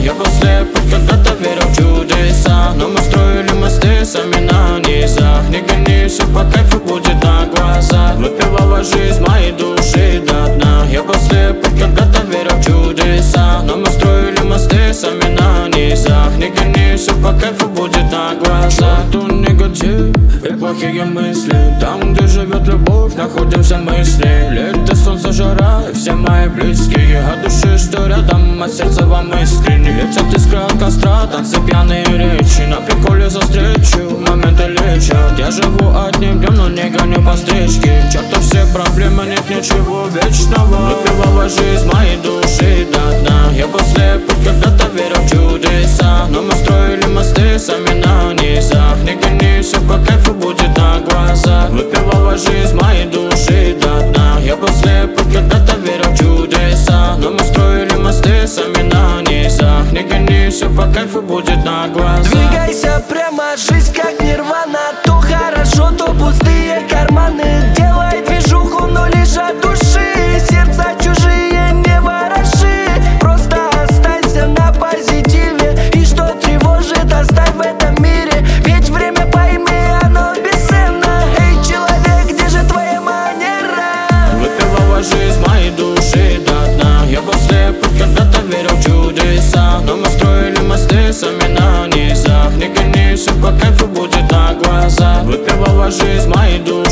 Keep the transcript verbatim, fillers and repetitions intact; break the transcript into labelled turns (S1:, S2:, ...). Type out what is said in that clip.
S1: Я был слеп, когда-то верил в чудеса, но мы строили мосты сами на низах. Не гони, все по кайфу будет на глазах. Выпивала жизнь моей души до дна. Я был слеп, когда-то верил в чудеса, но мы строили мосты сами на низах. Не гони, все по кайфу будет на глазах. Тут негатив и плохие мысли. Там, где живет любовь, находимся мысли. Лето, солнце, жара и все мои близкие. От души, что рядом, от сердца вам искренне. Летят искры от костра, танцы, пьяные речи. На приколе за встречу, моменты лечат. Я живу одним днем, но не гоню по встречке. Чертов все проблемы, нет ничего вечного. Выпивала жизнь моей души до дна. Я был слеп, когда-то верил в чудеса, но мы строили мосты сами на низах. Не гони, все по кайфу будет на глазах. Выпивала жизнь моей души до дна. Я был слеп, когда-то верил в чудеса, но мы строили мосты сами на низах. Не гони, все по кайфу будет на глазах.
S2: Двигайся прямо, жизнь как нирвана. То хорошо, то пустые карманы. Делай движуху, но лишь от души. Сердца чужие не вороши. Просто останься на позитиве. И что тревожит, оставь в этом мире. Ведь время, пойми, оно бесценно. Эй, человек, где же твоя манера?
S1: Выпивала жизнь моей души до дна. Я был слеп, когда-то верил в чудеса, но мы строили мосты сами на низах. Не гони, все по кайфу будет на глазах. Выпивала жизнь моей души